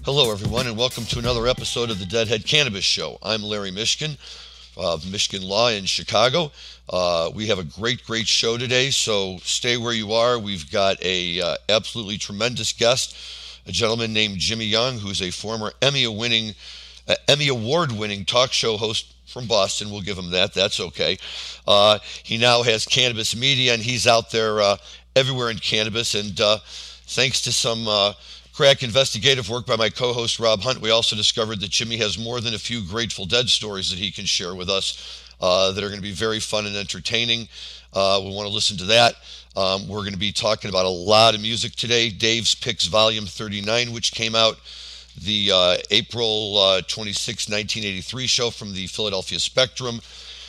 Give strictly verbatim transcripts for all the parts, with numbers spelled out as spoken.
Hello, everyone, and welcome to another episode of the Deadhead Cannabis Show. I'm Larry Mishkin of Michigan Law in Chicago. Uh, we have a great, great show today, so stay where you are. We've got a uh, absolutely tremendous guest, a gentleman named Jimmy Young, who's a former Emmy-winning, uh, Emmy Award-winning talk show host from Boston. We'll give him that. That's okay. Uh, he now has Cannabis Media, and he's out there uh, everywhere in cannabis, and uh, thanks to some uh, crack investigative work by my co-host Rob Hunt, we also discovered that Jimmy has more than a few Grateful Dead stories that he can share with us uh, that are going to be very fun and entertaining. Uh, we want to listen to that. Um, we're going to be talking about a lot of music today. Dave's Picks Volume thirty-nine, which came out the uh, April uh, twenty-sixth, nineteen eighty-three show from the Philadelphia Spectrum,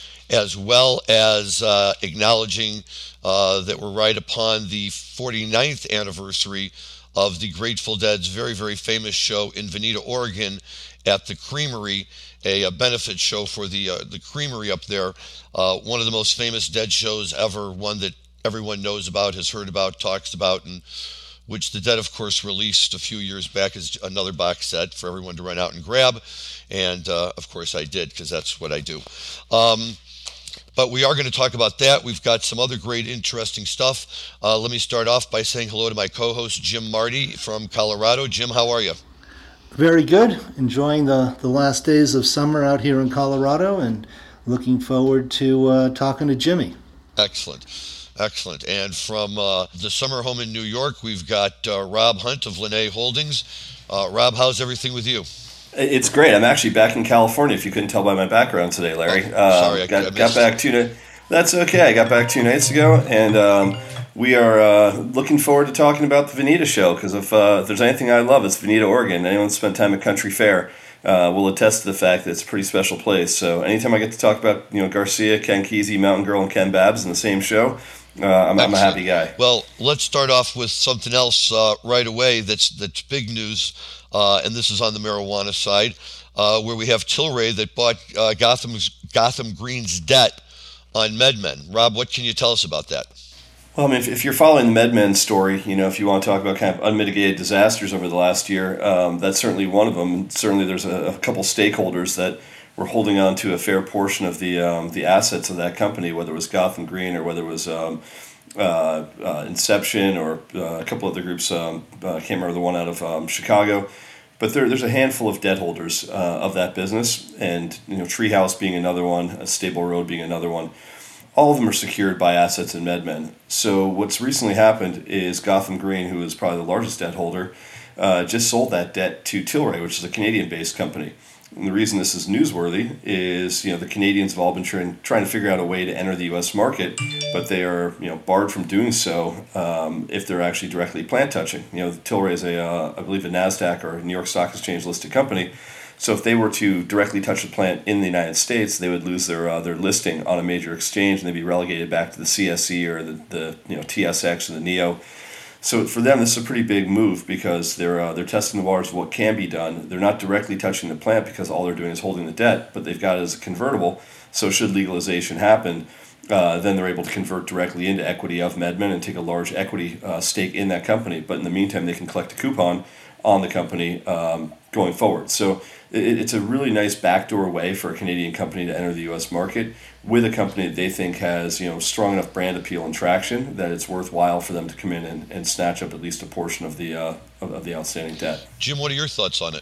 as well as uh, acknowledging uh, that we're right upon the forty-ninth anniversary of the Grateful Dead's very, very famous show in Veneta, Oregon at the Creamery, a, a benefit show for the uh, the Creamery up there. Uh, one of the most famous Dead shows ever, one that everyone knows about, has heard about, talks about, and which the Dead, of course, released a few years back as another box set for everyone to run out and grab. And, uh, of course, I did, because that's what I do. Um, But we are going to talk about that. We've got some other great, interesting stuff. Uh, let me start off by saying hello to my co-host, Jim Marty from Colorado. Jim, how are you? Very good. Enjoying the, the last days of summer out here in Colorado and looking forward to uh, talking to Jimmy. Excellent. Excellent. And from uh, the summer home in New York, we've got uh, Rob Hunt of Linnae Holdings. Uh, Rob, how's everything with you? It's great. I'm actually back in California, if you couldn't tell by my background today, Larry. Oh, sorry, uh, I got, I got back two nights. That's okay. I got back two nights ago, and um, we are uh, looking forward to talking about the Veneta show, because if, uh, if there's anything I love, it's Veneta, Oregon. Anyone who's spent time at Country Fair uh, will attest to the fact that it's a pretty special place. So anytime I get to talk about you know Garcia, Ken Kesey, Mountain Girl, and Ken Babs in the same show, uh, I'm, I'm a happy guy. Well, let's start off with something else uh, right away that's, that's big news, uh, and this is on the marijuana side. Uh, where we have Tilray that bought uh, Gotham's, Gotham Green's debt on MedMen. Rob, what can you tell us about that? Well, I mean, if, if you're following the MedMen story, you know, if you want to talk about kind of unmitigated disasters over the last year, um, that's certainly one of them. And certainly there's a, a couple stakeholders that were holding on to a fair portion of the um, the assets of that company, whether it was Gotham Green or whether it was um, uh, uh, Inception or uh, a couple other groups. Um, uh, I can't remember the one out of um, Chicago. But there, there's a handful of debt holders uh, of that business, and you know, Treehouse being another one, uh, Stable Road being another one. All of them are secured by assets in MedMen. So what's recently happened is Gotham Green, who is probably the largest debt holder, uh, just sold that debt to Tilray, which is a Canadian-based company. And the reason this is newsworthy is, you know, the Canadians have all been trying, trying to figure out a way to enter the U S market, but they are, you know, barred from doing so um, if they're actually directly plant touching. You know, Tilray is a, uh, I believe, a NASDAQ or a New York Stock Exchange listed company. So if they were to directly touch the plant in the United States, they would lose their uh, their listing on a major exchange, and they'd be relegated back to the C S E or the, the you know T S X or the NEO. So for them, this is a pretty big move because they're uh, they're testing the waters of what can be done. They're not directly touching the plant because all they're doing is holding the debt, but they've got it as a convertible. So should legalization happen, uh, then they're able to convert directly into equity of MedMen and take a large equity uh, stake in that company. But in the meantime, they can collect a coupon on the company um, going forward. So it, it's a really nice backdoor way for a Canadian company to enter the U S market with a company that they think has you know strong enough brand appeal and traction that it's worthwhile for them to come in and, and snatch up at least a portion of the uh, of, of the outstanding debt. Jim, what are your thoughts on it?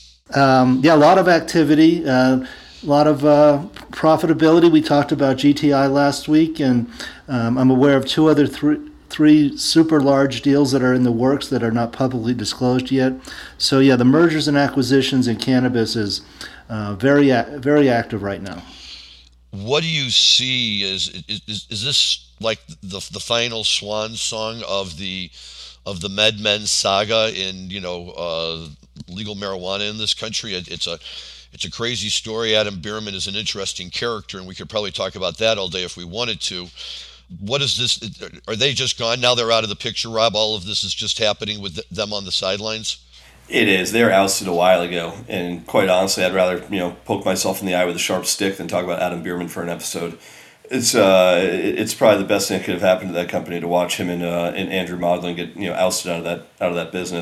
Um, yeah, a lot of activity, uh, a lot of uh, profitability. We talked about G T I last week, and um, I'm aware of two other three. three super large deals that are in the works that are not publicly disclosed yet. So yeah, the mergers and acquisitions in cannabis is uh, very very active right now. What do you see as is, is, is this like the the final swan song of the of the MedMen saga in you know uh, legal marijuana in this country? It, it's a it's a crazy story. Adam Bierman is an interesting character, and we could probably talk about that all day if we wanted to. What is this? Are they just gone now? They're out of the picture, Rob. All of this is just happening with them on the sidelines. It is. They were ousted a while ago, and quite honestly, I'd rather you know poke myself in the eye with a sharp stick than talk about Adam Bierman for an episode. It's uh, it's probably the best thing that could have happened to that company to watch him and uh, and Andrew Maudlin get you know ousted out of that out of that business.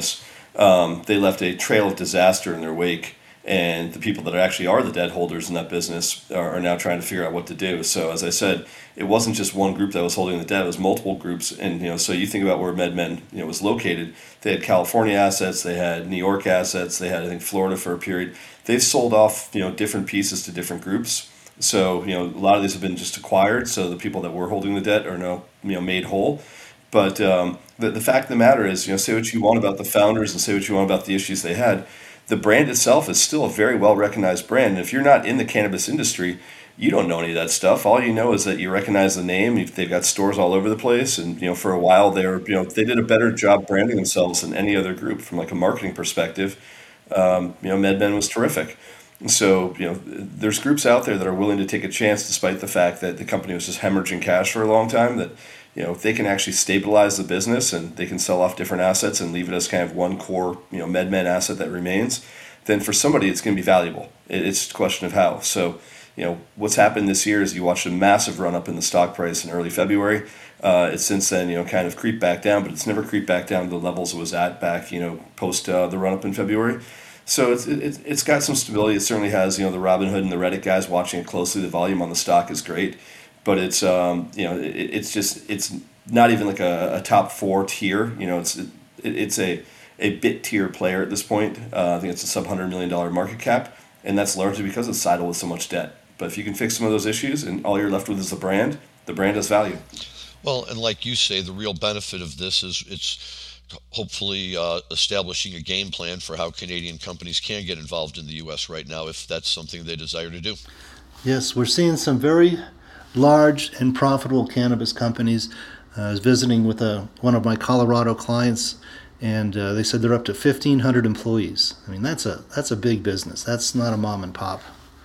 um, they left a trail of disaster in their wake. And the people that actually are the debt holders in that business are, are now trying to figure out what to do. So as I said, it wasn't just one group that was holding the debt; it was multiple groups. And you know, so you think about where MedMen you know was located. They had California assets, they had New York assets, they had I think Florida for a period. They've sold off you know different pieces to different groups. So you know a lot of these have been just acquired. So the people that were holding the debt are now you know made whole. But um, the the fact of the matter is, you know, say what you want about the founders and say what you want about the issues they had. The brand itself is still a very well-recognized brand. And if you're not in the cannabis industry, you don't know any of that stuff. All you know is that you recognize the name. They've got stores all over the place. And, you know, for a while they were, you know, they did a better job branding themselves than any other group from like a marketing perspective. Um, you know, MedMen was terrific. And so, you know, there's groups out there that are willing to take a chance despite the fact that the company was just hemorrhaging cash for a long time, that, you know, if they can actually stabilize the business and they can sell off different assets and leave it as kind of one core, you know, MedMen asset that remains, then for somebody it's going to be valuable. It's a question of how. So, you know, what's happened this year is you watched a massive run up in the stock price in early February. Uh, it's since then, you know, kind of creeped back down, but it's never creeped back down to the levels it was at back, you know, post uh, the run up in February. So it's it, it's got some stability. It certainly has, you know, the Robinhood and the Reddit guys watching it closely. The volume on the stock is great. But it's um you know it, it's just it's not even like a, a top four tier. You know it's it, it's a a bit tier player at this point. Uh, I think it's a sub hundred million dollar market cap, and that's largely because it's sidled with so much debt. But if you can fix some of those issues, and all you're left with is the brand, the brand has value. Well, and like you say, the real benefit of this is it's hopefully uh, establishing a game plan for how Canadian companies can get involved in the U S right now, if that's something they desire to do. Yes, we're seeing some very large and profitable cannabis companies. Uh, I was visiting with a, one of my Colorado clients, and uh, they said they're up to fifteen hundred employees. I mean, that's a that's a big business. That's not a mom and pop.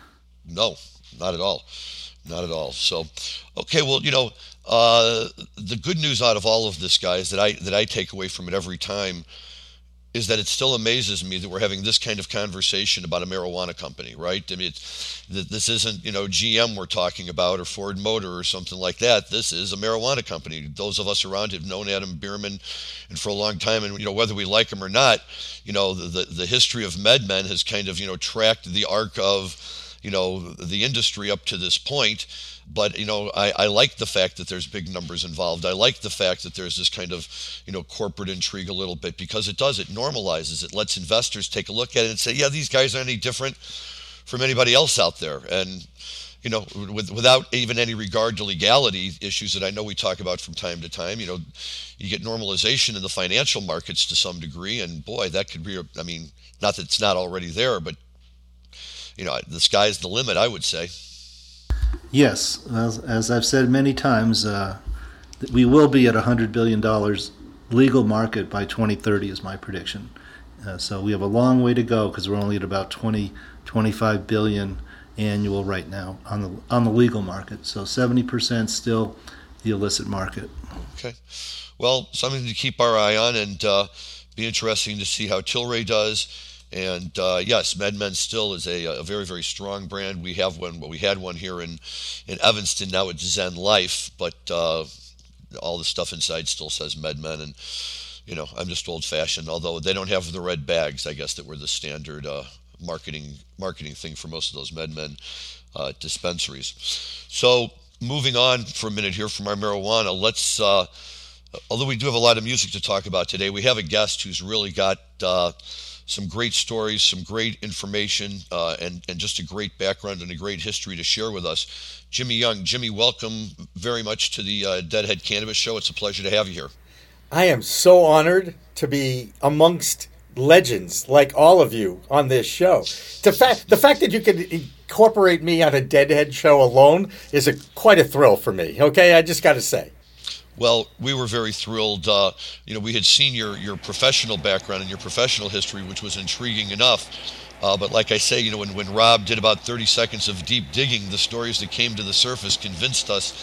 No, not at all. Not at all. So, okay, well, you know, uh, the good news out of all of this, guys, that I that I take away from it every time is that it still amazes me that we're having this kind of conversation about a marijuana company, right? I mean, it's, this isn't, you know, G M we're talking about or Ford Motor or something like that. This is a marijuana company. Those of us around have known Adam Bierman and for a long time, and, you know, whether we like him or not, you know, the, the, the history of MedMen has kind of, you know, tracked the arc of, you know, the industry up to this point. But, you know, I, I like the fact that there's big numbers involved. I like the fact that there's this kind of, you know, corporate intrigue a little bit, because it does, it normalizes, it lets investors take a look at it and say, yeah, these guys aren't any different from anybody else out there. And, you know, with, without even any regard to legality issues that I know we talk about from time to time, you know, you get normalization in the financial markets to some degree. And boy, that could be, I mean, not that it's not already there, but, you know, the sky's the limit, I would say. Yes, as, as I've said many times, uh, we will be at one hundred billion dollars legal market by twenty thirty is my prediction. Uh, so we have a long way to go because we're only at about twenty, twenty-five billion annual right now on the on the legal market. So seventy percent still the illicit market. Okay. Well, something to keep our eye on, and uh, be interesting to see how Tilray does. And uh, yes, MedMen still is a, a very, very strong brand. We have one, but we had one here in, in Evanston. Now it's Zen Life, but uh, all the stuff inside still says MedMen. And, you know, I'm just old-fashioned, although they don't have the red bags, I guess, that were the standard uh, marketing marketing thing for most of those MedMen uh, dispensaries. So moving on for a minute here from our marijuana, let's, uh, although we do have a lot of music to talk about today, we have a guest who's really got uh, some great stories, some great information, uh, and, and just a great background and a great history to share with us. Jimmy Young. Jimmy, welcome very much to the uh, Deadhead Cannabis Show. It's a pleasure to have you here. I am so honored to be amongst legends like all of you on this show. The fact, the fact that you could incorporate me on a Deadhead show alone is a quite a thrill for me, okay? I just got to say. Well, we were very thrilled. Uh, you know, we had seen your, your professional background and your professional history, which was intriguing enough. Uh, but like I say, you know, when, when Rob did about thirty seconds of deep digging, the stories that came to the surface convinced us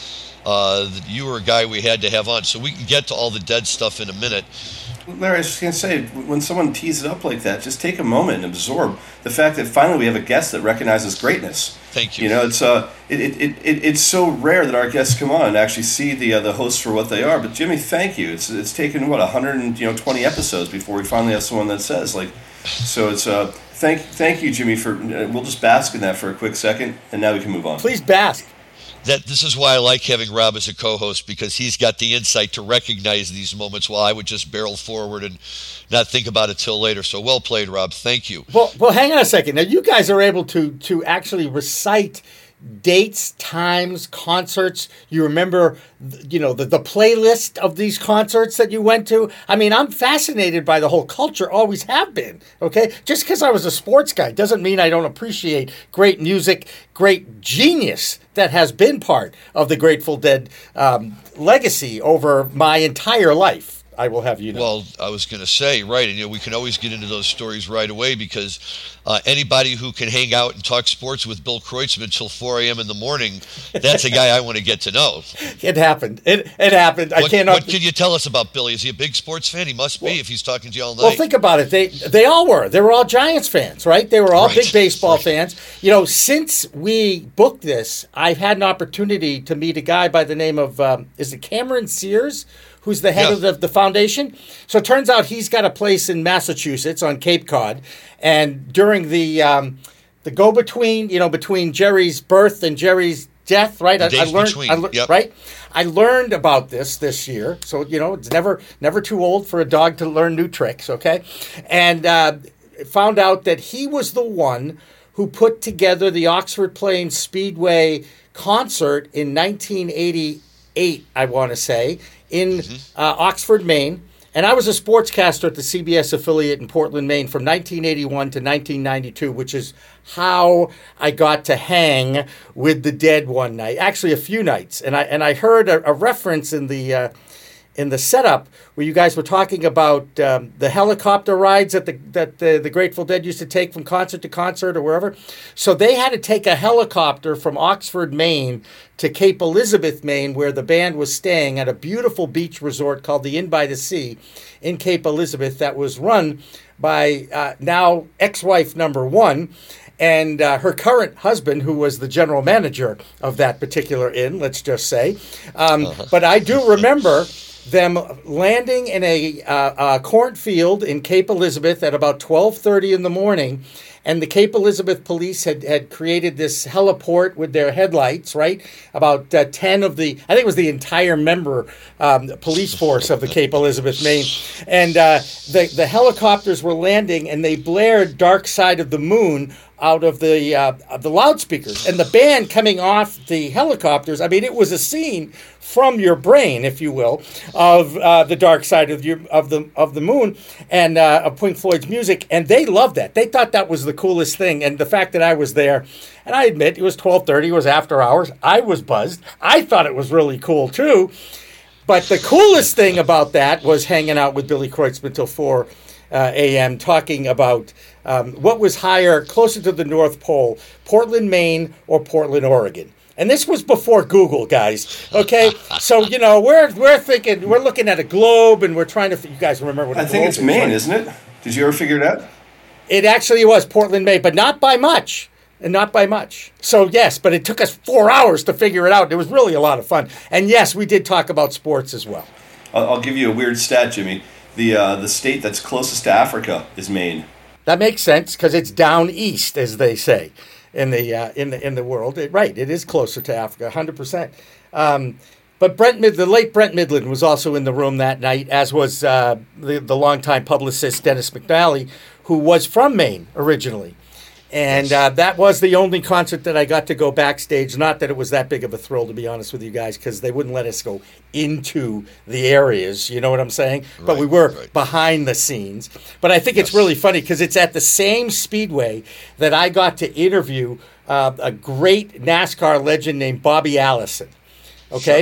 uh, that you were a guy we had to have on. So we can get to all the dead stuff in a minute. Larry, I was just going to say, when someone tees it up like that, just take a moment and absorb the fact that finally we have a guest that recognizes greatness. Thank you. You know, it's uh, it, it, it, it's so rare that our guests come on and actually see the uh, the hosts for what they are. But Jimmy, thank you. It's it's taken what one hundred you know twenty episodes before we finally have someone that says like, so it's uh, thank thank you, Jimmy, for uh, we'll just bask in that for a quick second, and now we can move on. Please bask. That this is why I like having Rob as a co-host, because he's got the insight to recognize these moments while I would just barrel forward and not think about it till later. So well played, Rob. Thank you. Well, well, hang on a second. Now you guys are able to to actually recite dates, times, concerts. You remember, you know, the, the playlist of these concerts that you went to. I mean, I'm fascinated by the whole culture, always have been, okay? Just because I was a sports guy doesn't mean I don't appreciate great music, great genius that has been part of the Grateful Dead um, legacy over my entire life. I will have you know. Well, I was going to say, right, and you know, we can always get into those stories right away because uh, anybody who can hang out and talk sports with Bill Kreutzmann until four a.m. in the morning, that's a guy I want to get to know. It happened. It it happened. What, I cannot. What can you tell us about Billy? Is he a big sports fan? He must be well, if he's talking to you all night. Well, think about it. They they all were. They were all Giants fans, right? They were all right. big baseball right. fans. You know, since we booked this, I've had an opportunity to meet a guy by the name of, um, is it Cameron Sears? Who's the head yeah. of the, the foundation. So it turns out he's got a place in Massachusetts on Cape Cod. And during the um, the go-between, you know, between Jerry's birth and Jerry's death, right? The I, days I learned, between. I le- Yep. right? I learned about this this year. So, you know, it's never never too old for a dog to learn new tricks, okay? And uh, found out that he was the one who put together the Oxford Plains Speedway concert in nineteen eighty-eight, I want to say, in mm-hmm. uh, Oxford, Maine. And I was a sportscaster at the C B S affiliate in Portland, Maine from nineteen eighty-one to nineteen ninety-two, which is how I got to hang with the Dead one night, actually a few nights. And I and I heard a, a reference in the uh, in the setup where you guys were talking about um, the helicopter rides that the that the, the Grateful Dead used to take from concert to concert or wherever. So they had to take a helicopter from Oxford, Maine to Cape Elizabeth, Maine, where the band was staying at a beautiful beach resort called the Inn by the Sea in Cape Elizabeth that was run by uh, now ex-wife number one and uh, her current husband, who was the general manager of that particular inn, let's just say. Um, uh-huh. But I do remember them landing in a, uh, a cornfield in Cape Elizabeth at about twelve thirty in the morning, and the Cape Elizabeth police had, had created this heliport with their headlights, right? About uh, ten of the, I think it was the entire member um, police force of the Cape Elizabeth, Maine. And uh, the, the helicopters were landing, and they blared Dark Side of the Moon out of the uh, of the loudspeakers. And the band coming off the helicopters, I mean, it was a scene from your brain, if you will, of uh, the Dark Side of, your, of the of the Moon and uh, of Pink Floyd's music. And they loved that. They thought that was the coolest thing. And the fact that I was there, and I admit, it was twelve thirty, it was after hours. I was buzzed. I thought it was really cool, too. But the coolest thing about that was hanging out with Billy Kreutzmann till four uh, a.m. talking about um, what was higher, closer to the North Pole, Portland, Maine, or Portland, Oregon. And this was before Google, guys. Okay, so you know we're we're thinking we're looking at a globe, and we're trying to. You guys remember what a I think it's is, Maine, right? isn't it? Did you ever figure it out? It actually was Portland, Maine, but not by much, and not by much. So yes, but it took us four hours to figure it out. It was really a lot of fun, and yes, we did talk about sports as well. I'll, I'll give you a weird stat, Jimmy. The uh, the state that's closest to Africa is Maine. That makes sense because it's down east, as they say. In the uh, in the in the world, it, right? It is closer to Africa, one hundred percent. Um, but Brent, Mid- the late Brent Midland, was also in the room that night, as was uh, the the longtime publicist Dennis McNally, who was from Maine originally, and uh, that was the only concert that I got to go backstage. Not that it was that big of a thrill, to be honest with you guys, because they wouldn't let us go into the areas. You know what I'm saying? Right, but we were right. behind the scenes. But I think yes. it's really funny because it's at the same speedway that I got to interview uh, a great NASCAR legend named Bobby Allison. Okay? Sure.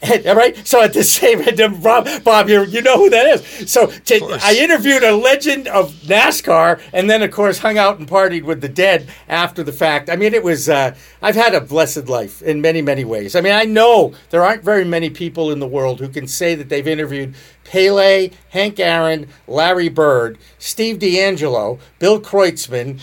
All right. So at the same time, Bob, Bob, you you know who that is. So to, I interviewed a legend of NASCAR, and then of course hung out and partied with the Dead after the fact. I mean, it was. Uh, I've had a blessed life in many, many ways. I mean, I know there aren't very many people in the world who can say that they've interviewed Pele, Hank Aaron, Larry Bird, Steve D'Angelo, Bill Kreutzmann,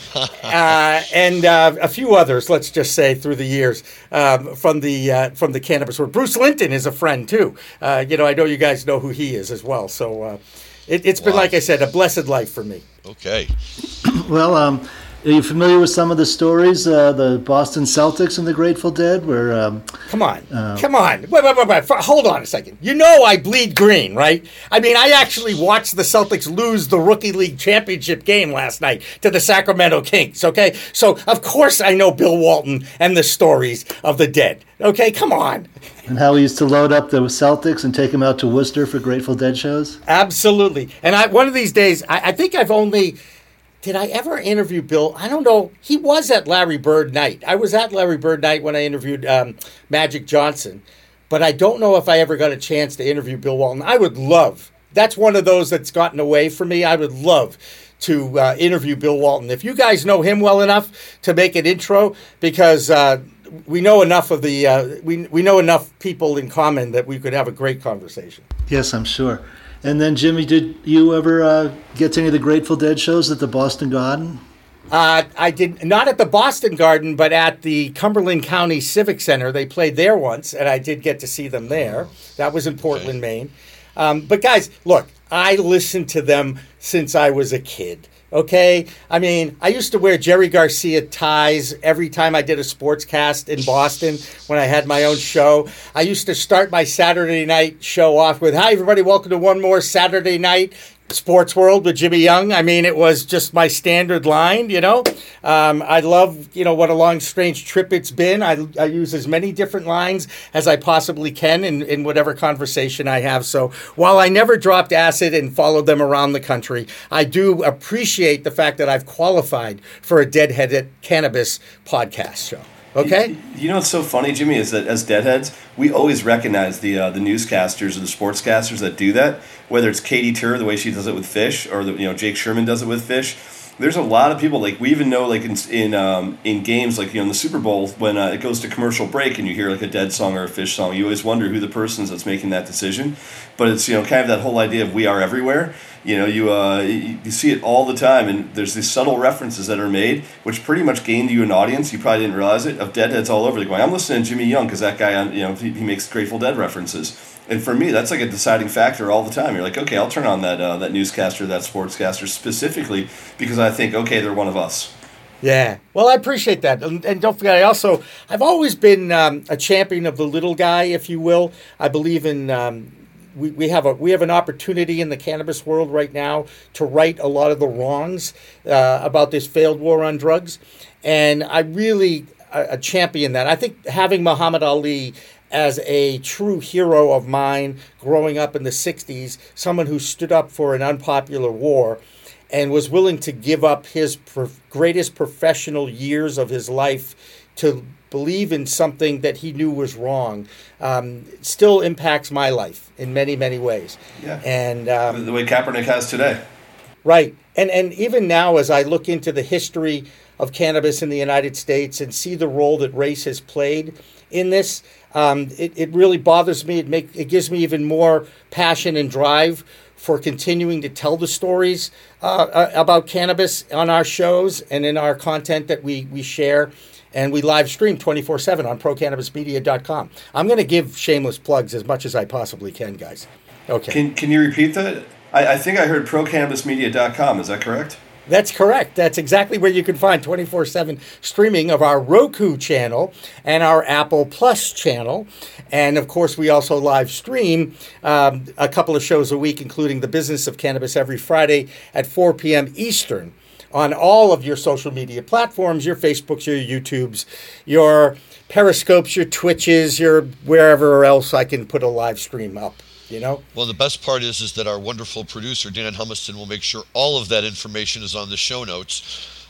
uh, and uh, a few others. Let's just say through the years um, from the uh, from the cannabis world. Bruce Linton is a friend too. Uh, you know, I know you guys know who he is as well. So uh, it, it's been, wow. like I said, a blessed life for me. Okay. Well, um, are you familiar with some of the stories, uh, the Boston Celtics and the Grateful Dead? Where um, come on, uh, come on, wait, wait, wait, wait, hold on a second. You know I bleed green, right? I mean, I actually watched the Celtics lose the Rookie League championship game last night to the Sacramento Kings. Okay, so of course I know Bill Walton and the stories of the Dead. Okay, come on. And how we used to load up the Celtics and take them out to Worcester for Grateful Dead shows? Absolutely. And I, one of these days, I, I think I've only... Did I ever interview Bill? I don't know. He was at Larry Bird Night. I was at Larry Bird Night when I interviewed um, Magic Johnson. But I don't know if I ever got a chance to interview Bill Walton. I would love. That's one of those that's gotten away from me. I would love to uh, interview Bill Walton. If you guys know him well enough to make an intro, because uh, we know enough of the uh, we we know enough people in common that we could have a great conversation. Yes, I'm sure. And then, Jimmy, did you ever uh, get to any of the Grateful Dead shows at the Boston Garden? Uh, I did not at the Boston Garden, but at the Cumberland County Civic Center. They played there once, and I did get to see them there. That was in Portland, Maine. Um, but guys, look, I listened to them since I was a kid. Okay, I mean, I used to wear Jerry Garcia ties every time I did a sports cast in Boston when I had my own show. I used to start my Saturday night show off with, "Hi, everybody, welcome to one more Saturday night Sports World with Jimmy Young." I mean, it was just my standard line, you know. Um, I love, you know, what a long, strange trip it's been. I, I use as many different lines as I possibly can in, in whatever conversation I have. So while I never dropped acid and followed them around the country, I do appreciate the fact that I've qualified for a Deadheaded Cannabis podcast show. Okay. You, you know what's so funny, Jimmy, is that as Deadheads, we always recognize the uh, the newscasters or the sportscasters that do that. Whether it's Katie Tur, the way she does it with fish, or the, you know Jake Sherman does it with fish. There's a lot of people, like we even know, like in in um, in games, like you know in the Super Bowl when uh, it goes to commercial break and you hear like a Dead song or a Fish song, you always wonder who the person is that's making that decision. But it's you know kind of that whole idea of we are everywhere. You know, you uh, you, you see it all the time, and there's these subtle references that are made, which pretty much gained you an audience. You probably didn't realize it, of Deadheads all over. Like, going, I'm listening to Jimmy Young because that guy, you know, he, he makes Grateful Dead references. And for me, that's like a deciding factor all the time. You're like, okay, I'll turn on that uh, that newscaster, that sportscaster specifically because I think, okay, they're one of us. Yeah. Well, I appreciate that. And, and don't forget, I also, I've always been um, a champion of the little guy, if you will. I believe in... Um, We, we have a we have an opportunity in the cannabis world right now to right a lot of the wrongs uh, about this failed war on drugs, and I really uh, champion that. I think having Muhammad Ali as a true hero of mine growing up in the sixties, someone who stood up for an unpopular war and was willing to give up his pro- greatest professional years of his life to believe in something that he knew was wrong, um, still impacts my life in many, many ways. Yeah. And um, the way Kaepernick has today. Right. And and even now, as I look into the history of cannabis in the United States and see the role that race has played in this, um, it, it really bothers me. It make it gives me even more passion and drive for continuing to tell the stories uh, about cannabis on our shows and in our content that we, we share. And we live stream twenty-four seven on pro cannabis media dot com. I'm going to give shameless plugs as much as I possibly can, guys. Okay. Can Can you repeat that? I, I think I heard pro cannabis media dot com. Is that correct? That's correct. That's exactly where you can find twenty-four seven streaming of our Roku channel and our Apple Plus channel. And, of course, we also live stream um, a couple of shows a week, including The Business of Cannabis every Friday at four p.m. Eastern. On all of your social media platforms, your Facebooks, your YouTubes, your Periscopes, your Twitches, your wherever else I can put a live stream up, you know? Well, the best part is is that our wonderful producer, Dan Humiston, will make sure all of that information is on the show notes.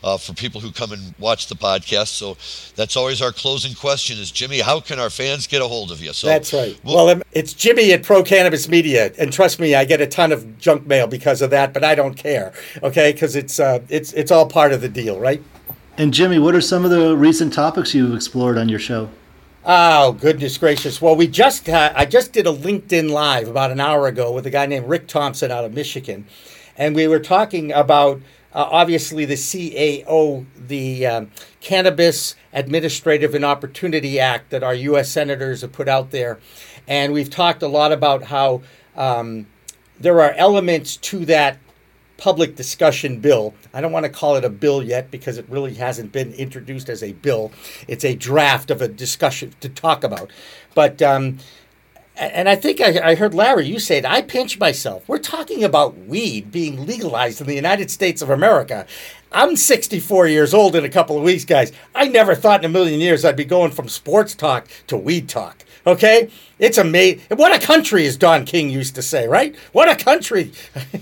uh, for people who come and watch the podcast. So that's always our closing question is, Jimmy, how can our fans get a hold of you? So That's right. Well, Well, it's Jimmy at Pro Cannabis Media, and trust me, I get a ton of junk mail because of that, but I don't care, okay? Because it's uh, it's it's all part of the deal, right? And Jimmy, what are some of the recent topics you've explored on your show? Oh, goodness gracious. Well, we just uh, I just did a LinkedIn Live about an hour ago with a guy named Rick Thompson out of Michigan. And we were talking about, uh, obviously, the C A O, the um, Cannabis Administrative and Opportunity Act that our U S senators have put out there. And we've talked a lot about how um, there are elements to that public discussion bill. I don't want to call it a bill yet because it really hasn't been introduced as a bill. It's a draft of a discussion to talk about. But, um, and I think I, I heard Larry, you say it, I pinch myself. We're talking about weed being legalized in the United States of America. I'm sixty-four years old in a couple of weeks, guys. I never thought in a million years I'd be going from sports talk to weed talk. Okay? It's amazing. What a country, as Don King used to say, right? What a country.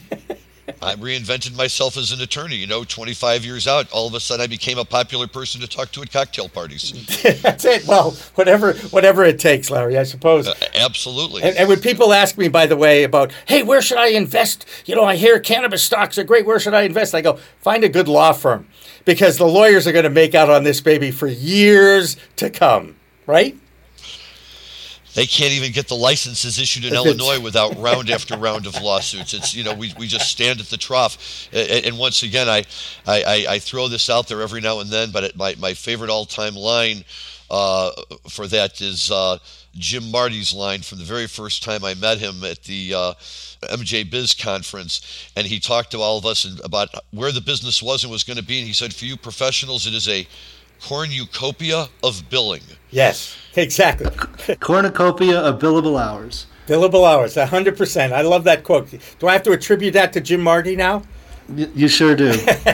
I reinvented myself as an attorney, you know, twenty-five years out. All of a sudden I became a popular person to talk to at cocktail parties. That's it. Well, whatever whatever it takes, Larry, I suppose. Uh, absolutely. And, and when people ask me, by the way, about, hey, where should I invest? You know, I hear cannabis stocks are great. Where should I invest? I go, find a good law firm because the lawyers are going to make out on this baby for years to come, right? They can't even get the licenses issued in Illinois without round after round of lawsuits. It's, you know, we, we just stand at the trough. And, and once again, I, I, I throw this out there every now and then, but it, my, my favorite all-time line uh, for that is uh, Jim Marty's line from the very first time I met him at the uh, M J Biz conference. And he talked to all of us about where the business was and was going to be. And he said, for you professionals, it is a cornucopia of billing. Yes, exactly. Cornucopia of billable hours. Billable hours, one hundred percent. I love that quote. Do I have to attribute that to Jim Marty now? Y- You sure do.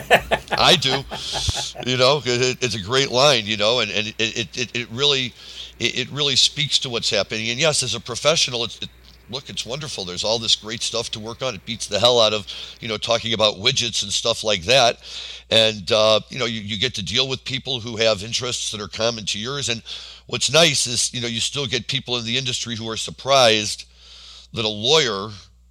I do. You know, it, it's a great line, you know, and, and it, it, it really it, it really speaks to what's happening. And yes, as a professional, it's, it, look, it's wonderful. There's all this great stuff to work on. It beats the hell out of, you know, talking about widgets and stuff like that. And, uh, you know, you, you get to deal with people who have interests that are common to yours. And what's nice is, you know, you still get people in the industry who are surprised that a lawyer,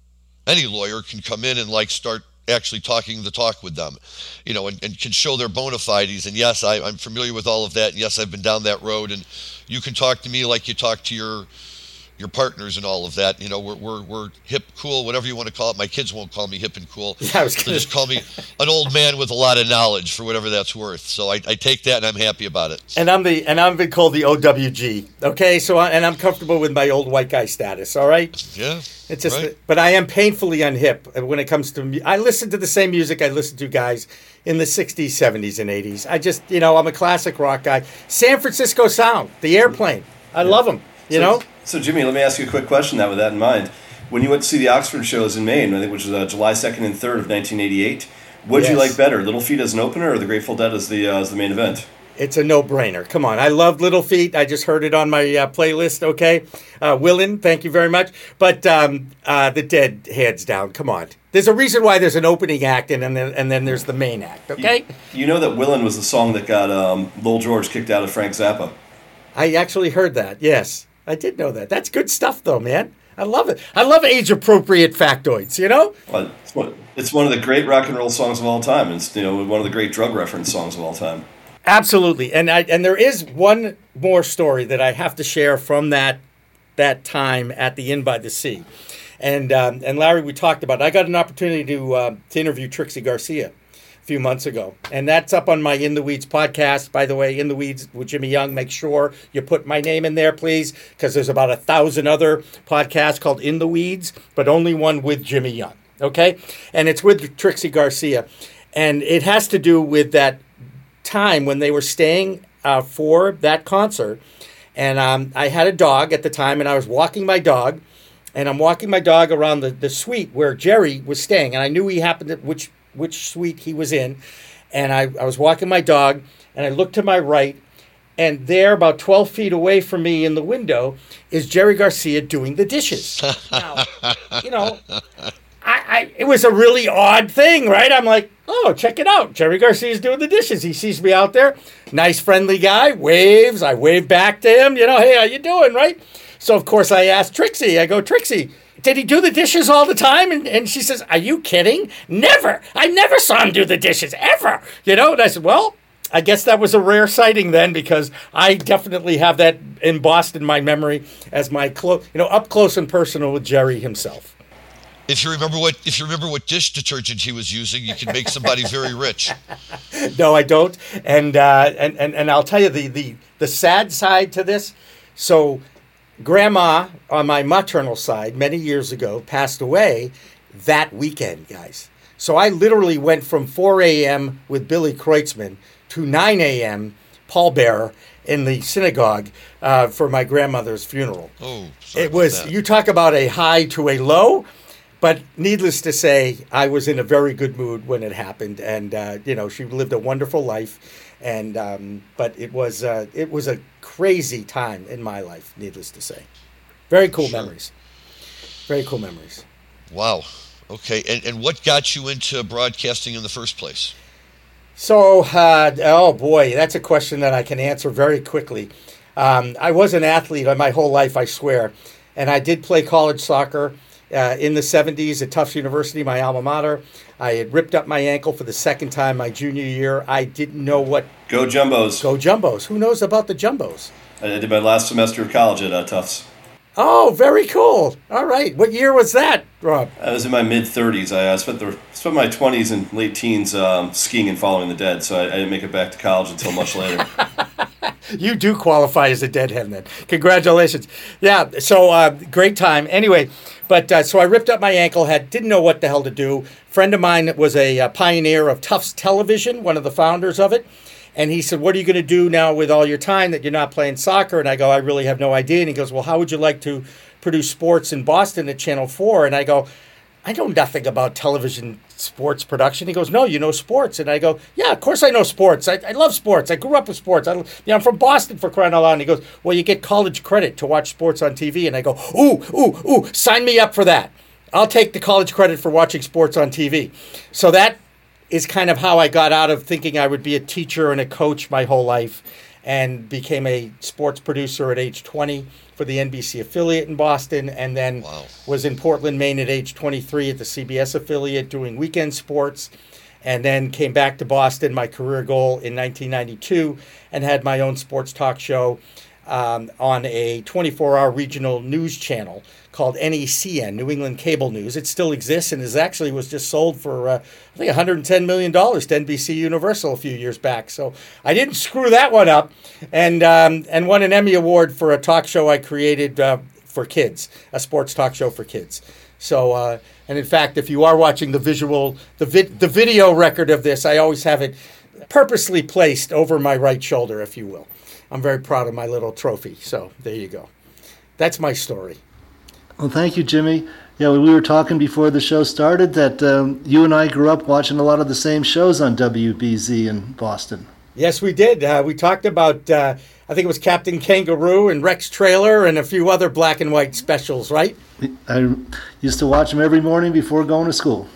any lawyer, can come in and like start actually talking the talk with them, you know, and, and can show their bona fides. And yes, I, I'm familiar with all of that. And yes, I've been down that road. And you can talk to me like you talk to your your partners and all of that. You know, we're we're we're hip, cool, whatever you want to call it. My kids won't call me hip and cool. Yeah, I was gonna... They just call me an old man with a lot of knowledge, for whatever that's worth. So I, I take that and I'm happy about it. And I'm the and I'm been called the O W G. Okay, so I, and I'm comfortable with my old white guy status. All right. Yeah. It's just, right. But I am painfully unhip when it comes to. mu- I listen to the same music I listened to, guys, in the sixties, seventies, and eighties. I just, you know, I'm a classic rock guy. San Francisco Sound, the Airplane. I love them. You so, know. So Jimmy, let me ask you a quick question now with that in mind. When you went to see the Oxford shows in Maine, I think which was uh, July second and third of nineteen eighty-eight, what did Yes. you like better, Little Feat as an opener or the Grateful Dead as the uh, as the main event? It's a no-brainer. Come on. I love Little Feat. I just heard it on my uh, playlist, okay? Uh, Willin, thank you very much. But um, uh, the Dead, hands down. Come on. There's a reason why there's an opening act and then, and then there's the main act, okay? You, you know that Willin' was the song that got um, Lil George kicked out of Frank Zappa. I actually heard that, yes. I did know that. That's good stuff, though, man. I love it. I love age-appropriate factoids, you know? Well, it's, one, it's one of the great rock and roll songs of all time. It's, you know, one of the great drug reference songs of all time. Absolutely, and I and there is one more story that I have to share from that that time at the Inn by the Sea, and um, and Larry, we talked about it. I got an opportunity to uh, to interview Trixie Garcia a few months ago, and that's up on my In the Weeds podcast. By the way, In the Weeds with Jimmy Young. Make sure you put my name in there, please, because there's about a thousand other podcasts called In the Weeds, but only one with Jimmy Young. Okay, and it's with Trixie Garcia, and it has to do with that time when they were staying uh, for that concert, and um, I had a dog at the time, and I was walking my dog, and I'm walking my dog around the, the suite where Jerry was staying, and I knew he happened to, which which suite he was in, and I, I was walking my dog, and I looked to my right, and there, about twelve feet away from me in the window, is Jerry Garcia doing the dishes. Now, you know, I, I it was a really odd thing, right? I'm like, Oh, check it out. Jerry Garcia's doing the dishes. He sees me out there. Nice, friendly guy. Waves. I wave back to him. You know, hey, how you doing, right? So, of course, I asked Trixie. I go, Trixie, did he do the dishes all the time? And, and she says, are you kidding? Never. I never saw him do the dishes, ever. You know, and I said, well, I guess that was a rare sighting then, because I definitely have that embossed in my memory as my, clo- you know, up close and personal with Jerry himself. If you remember what if you remember what dish detergent he was using, you can make somebody very rich. No, I don't. And, uh, and and and I'll tell you the, the the sad side to this. So, Grandma on my maternal side many years ago passed away that weekend, guys. So I literally went from four a.m. with Billy Kreutzmann to nine a.m. pallbearer in the synagogue uh, for my grandmother's funeral. Oh, sorry it was about that. You talk about a high to a low. But needless to say, I was in a very good mood when it happened, and uh, you know, she lived a wonderful life, and um, but it was uh, it was a crazy time in my life. Needless to say, very cool Sure. memories. Very cool memories. Wow. Okay. And and what got you into broadcasting in the first place? So, uh, oh boy, that's a question that I can answer very quickly. Um, I was an athlete my whole life, I swear, and I did play college soccer. Uh, in the seventies at Tufts University, my alma mater. I had ripped up my ankle for the second time my junior year. I didn't know what... Go Jumbos. Go Jumbos. Who knows about the Jumbos? I did my last semester of college at uh, Tufts. Oh, very cool. All right. What year was that, Rob? I was in my mid-thirties. I uh, spent, the, spent my twenties and late teens um, skiing and following the dead, so I, I didn't make it back to college until much later. You do qualify as a deadhead then. Congratulations. Yeah, so uh, great time. Anyway, but uh, so I ripped up my ankle, had didn't know what the hell to do. Friend of mine was a, uh pioneer of Tufts Television, one of the founders of it. And he said, what are you going to do now with all your time that you're not playing soccer? And I go, I really have no idea. And he goes, well, how would you like to produce sports in Boston at Channel four? And I go, I know nothing about television sports production. He goes, no, you know sports. And I go, yeah, of course I know sports. I, I love sports. I grew up with sports. I, you know, I'm from Boston, for crying out loud. And he goes, well, you get college credit to watch sports on T V. And I go, ooh, ooh, ooh, sign me up for that. I'll take the college credit for watching sports on T V. So that is kind of how I got out of thinking I would be a teacher and a coach my whole life, and became a sports producer at age twenty for the N B C affiliate in Boston, and then Wow. was in Portland, Maine at age twenty-three at the C B S affiliate doing weekend sports, and then came back to Boston, my career goal, in nineteen ninety-two, and had my own sports talk show um, on a twenty-four hour regional news channel called N E C N, New England Cable News. It still exists and is actually was just sold for, uh, I think, one hundred ten million dollars to N B C Universal a few years back. So I didn't screw that one up, and um, and won an Emmy Award for a talk show I created uh, for kids, a sports talk show for kids. So, uh, and in fact, if you are watching the visual, the vid- the video record of this, I always have it purposely placed over my right shoulder, if you will. I'm very proud of my little trophy. So there you go. That's my story. Well, thank you, Jimmy. Yeah, we were talking before the show started that um, you and I grew up watching a lot of the same shows on W B Z in Boston. Yes, we did. Uh, we talked about, uh, I think it was Captain Kangaroo and Rex Trailer and a few other black and white specials, right? I used to watch them every morning before going to school.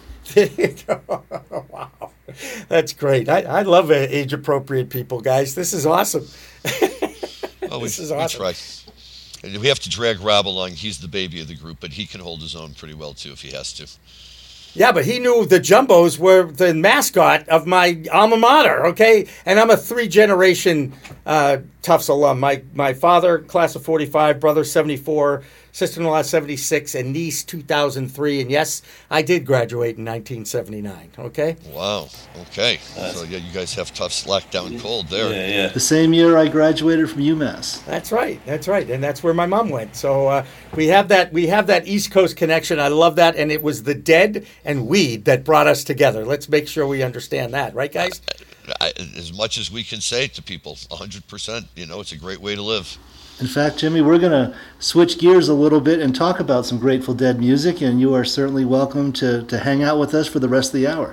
Wow. That's great. I, I love age-appropriate people, guys. This is awesome. Well, we, This is we awesome. try. And we have to drag Rob along. He's the baby of the group, but he can hold his own pretty well, too, if he has to. Yeah, but he knew the Jumbos were the mascot of my alma mater, okay? And I'm a three-generation uh, Tufts alum. My my father, class of forty-five, brother, seventy-four, sister-in-law, seventy-six, and niece, two thousand three. And yes, I did graduate in nineteen seventy-nine, okay? Wow. Okay. So, yeah, you guys have tough slack down cold there. Yeah, yeah. The same year I graduated from UMass. That's right. That's right. And that's where my mom went. So uh, we have that we have that East Coast connection. I love that. And it was the Dead and weed that brought us together. Let's make sure we understand that. Right, guys? I, as much as we can say to people, one hundred percent, you know, it's a great way to live. In fact, Jimmy, we're going to switch gears a little bit and talk about some Grateful Dead music, and you are certainly welcome to, to hang out with us for the rest of the hour.